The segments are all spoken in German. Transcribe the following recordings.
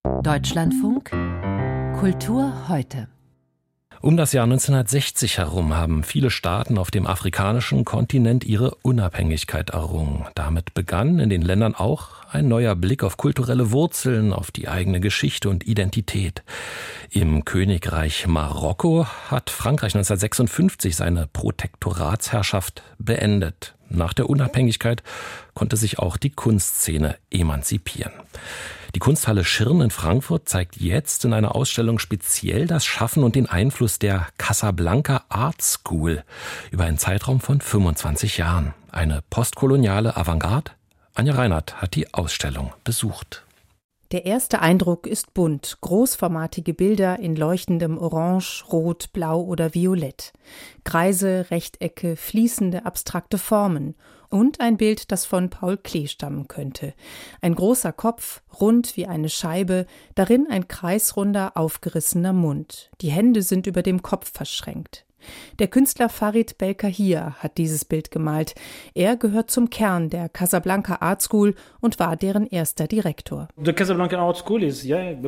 Deutschlandfunk Kultur heute. Um das Jahr 1960 herum haben viele Staaten auf dem afrikanischen Kontinent ihre Unabhängigkeit errungen. Damit begann in den Ländern auch ein neuer Blick auf kulturelle Wurzeln, auf die eigene Geschichte und Identität. Im Königreich Marokko hat Frankreich 1956 seine Protektoratsherrschaft beendet. Nach der Unabhängigkeit konnte sich auch die Kunstszene emanzipieren. Die Kunsthalle Schirn in Frankfurt zeigt jetzt in einer Ausstellung speziell das Schaffen und den Einfluss der Casablanca Art School über einen Zeitraum von 25 Jahren. Eine postkoloniale Avantgarde? Anja Reinhardt hat die Ausstellung besucht. Der erste Eindruck ist bunt, großformatige Bilder in leuchtendem Orange, Rot, Blau oder Violett. Kreise, Rechtecke, fließende, abstrakte Formen. Und ein Bild, das von Paul Klee stammen könnte. Ein großer Kopf, rund wie eine Scheibe, darin ein kreisrunder, aufgerissener Mund. Die Hände sind über dem Kopf verschränkt. Der Künstler Farid Belkahir hat dieses Bild gemalt. Er gehört zum Kern der Casablanca Art School und war deren erster Direktor. Die Casablanca Art School ist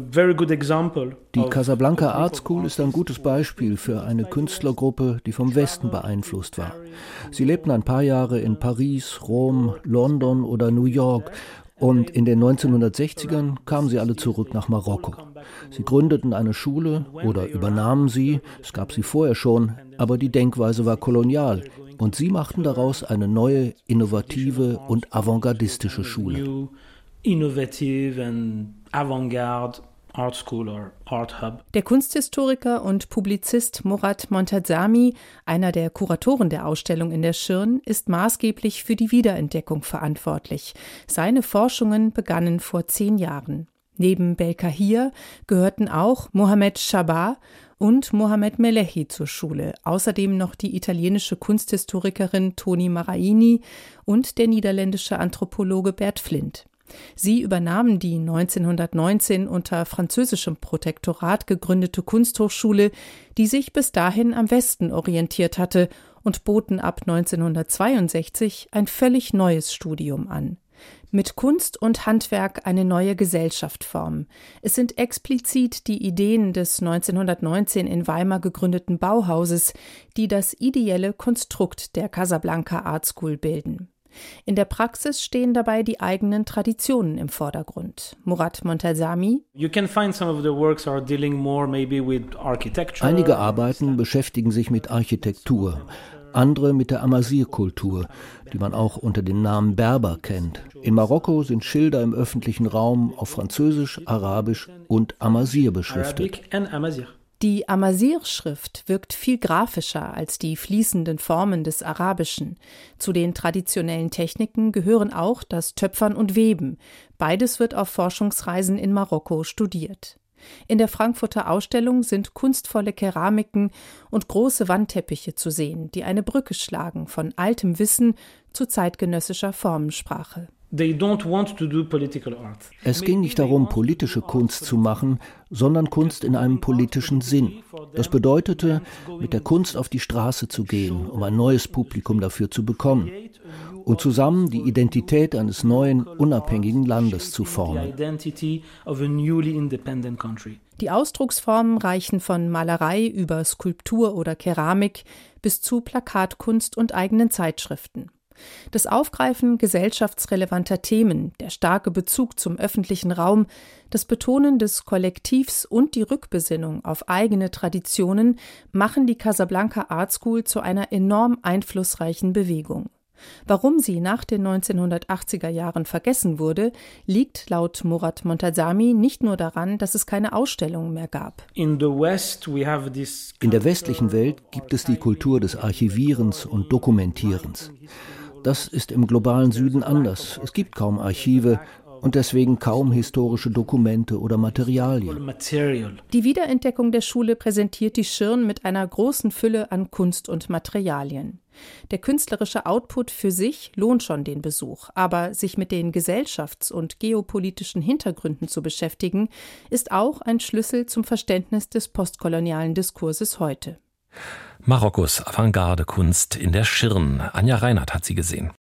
ein gutes Beispiel für eine Künstlergruppe, die vom Westen beeinflusst war. Sie lebten ein paar Jahre in Paris, Rom, London oder New York. Und in den 1960ern kamen sie alle zurück nach Marokko. Sie gründeten eine Schule oder übernahmen sie, es gab sie vorher schon, aber die Denkweise war kolonial. Und sie machten daraus eine neue, innovative und avantgardistische Schule. Art School or Art Hub. Der Kunsthistoriker und Publizist Murat Montazami, einer der Kuratoren der Ausstellung in der Schirn, ist maßgeblich für die Wiederentdeckung verantwortlich. Seine Forschungen begannen vor 10 Jahren. Neben Belkahir gehörten auch Mohamed Chabah und Mohamed Melehi zur Schule, außerdem noch die italienische Kunsthistorikerin Toni Maraini und der niederländische Anthropologe Bert Flint. Sie übernahmen die 1919 unter französischem Protektorat gegründete Kunsthochschule, die sich bis dahin am Westen orientiert hatte, und boten ab 1962 ein völlig neues Studium an. Mit Kunst und Handwerk eine neue Gesellschaft formen. Es sind explizit die Ideen des 1919 in Weimar gegründeten Bauhauses, die das ideelle Konstrukt der Casablanca Art School bilden. In der Praxis stehen dabei die eigenen Traditionen im Vordergrund. Murat Montazami: Einige Arbeiten beschäftigen sich mit Architektur, andere mit der Amazigh-Kultur, die man auch unter dem Namen Berber kennt. In Marokko sind Schilder im öffentlichen Raum auf Französisch, Arabisch und Amazigh beschriftet. Die Amazigh-Schrift wirkt viel grafischer als die fließenden Formen des Arabischen. Zu den traditionellen Techniken gehören auch das Töpfern und Weben. Beides wird auf Forschungsreisen in Marokko studiert. In der Frankfurter Ausstellung sind kunstvolle Keramiken und große Wandteppiche zu sehen, die eine Brücke schlagen von altem Wissen zu zeitgenössischer Formensprache. Es ging nicht darum, politische Kunst zu machen, sondern Kunst in einem politischen Sinn. Das bedeutete, mit der Kunst auf die Straße zu gehen, um ein neues Publikum dafür zu bekommen und zusammen die Identität eines neuen, unabhängigen Landes zu formen. Die Ausdrucksformen reichen von Malerei über Skulptur oder Keramik bis zu Plakatkunst und eigenen Zeitschriften. Das Aufgreifen gesellschaftsrelevanter Themen, der starke Bezug zum öffentlichen Raum, das Betonen des Kollektivs und die Rückbesinnung auf eigene Traditionen machen die Casablanca Art School zu einer enorm einflussreichen Bewegung. Warum sie nach den 1980er Jahren vergessen wurde, liegt laut Murat Montazami nicht nur daran, dass es keine Ausstellungen mehr gab. In der westlichen Welt gibt es die Kultur des Archivierens und Dokumentierens. Das ist im globalen Süden anders. Es gibt kaum Archive und deswegen kaum historische Dokumente oder Materialien. Die Wiederentdeckung der Schule präsentiert die Schirn mit einer großen Fülle an Kunst und Materialien. Der künstlerische Output für sich lohnt schon den Besuch, aber sich mit den gesellschafts- und geopolitischen Hintergründen zu beschäftigen, ist auch ein Schlüssel zum Verständnis des postkolonialen Diskurses heute. Marokkos Avantgarde-Kunst in der Schirn. Anja Reinhardt hat sie gesehen.